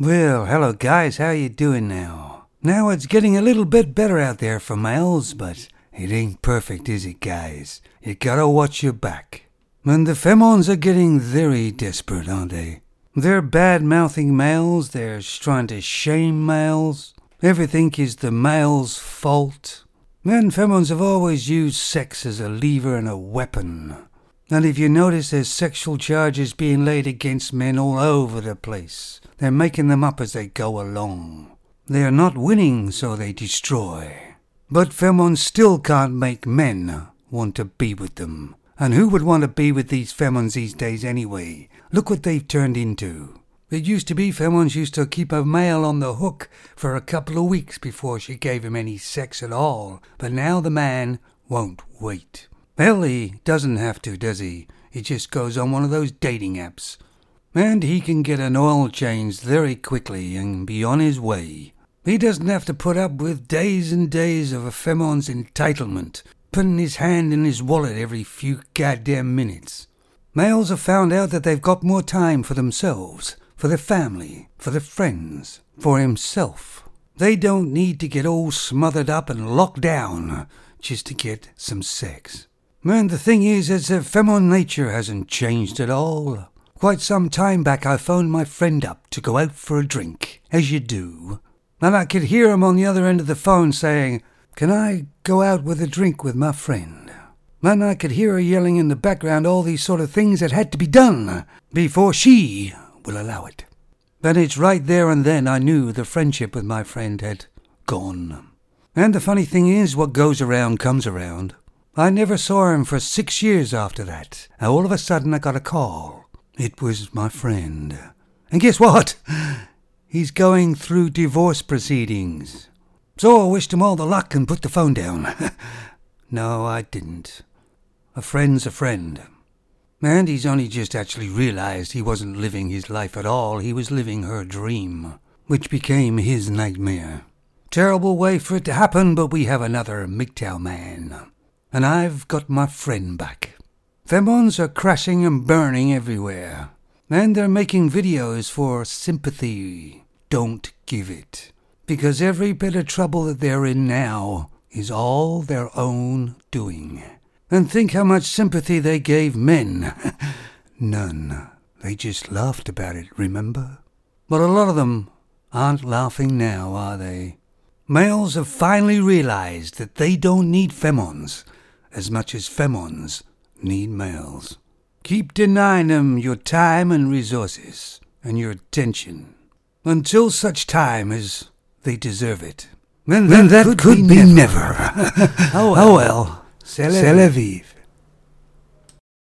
Well, hello guys, how you doing now? Now it's getting a little bit better out there for males, but it ain't perfect, is it, guys? You gotta watch your back. And the femons are getting very desperate, aren't they? They're bad-mouthing males, they're trying to shame males. Everything is the male's fault. And femons have always used sex as a lever and a weapon. And if you notice, there's sexual charges being laid against men all over the place. They're making them up as they go along. They are not winning, so they destroy. But femons still can't make men want to be with them. And who would want to be with these femons these days anyway? Look what they've turned into. It used to be femons used to keep a male on the hook for a couple of weeks before she gave him any sex at all. But now the man won't wait. Hell, he doesn't have to, does he? He just goes on one of those dating apps. And he can get an oil change very quickly and be on his way. He doesn't have to put up with days and days of a femon's entitlement, putting his hand in his wallet every few goddamn minutes. Males have found out that they've got more time for themselves, for their family, for their friends, for himself. They don't need to get all smothered up and locked down just to get some sex. And the thing is that femon nature hasn't changed at all. Quite some time back I phoned my friend up to go out for a drink, as you do. And I could hear him on the other end of the phone saying, "Can I go out with a drink with my friend?" And I could hear her yelling in the background all these sort of things that had to be done before she will allow it. Then it's right there and then I knew the friendship with my friend had gone. And the funny thing is, what goes around comes around. I never saw him for 6 years after that. And all of a sudden I got a call. It was my friend. And guess what? He's going through divorce proceedings. So I wished him all the luck and put the phone down. No, I didn't. A friend's a friend. And he's only just actually realized he wasn't living his life at all. He was living her dream, which became his nightmare. Terrible way for it to happen, but we have another MGTOW man. And I've got my friend back. Femons are crashing and burning everywhere. And they're making videos for sympathy. Don't give it. Because every bit of trouble that they're in now is all their own doing. And think how much sympathy they gave men. None. They just laughed about it, remember? But a lot of them aren't laughing now, are they? Males have finally realized that they don't need femons as much as femons need males. Keep denying them your time and resources and your attention until such time as they deserve it. Then that could be never. Oh well. C'est la vie.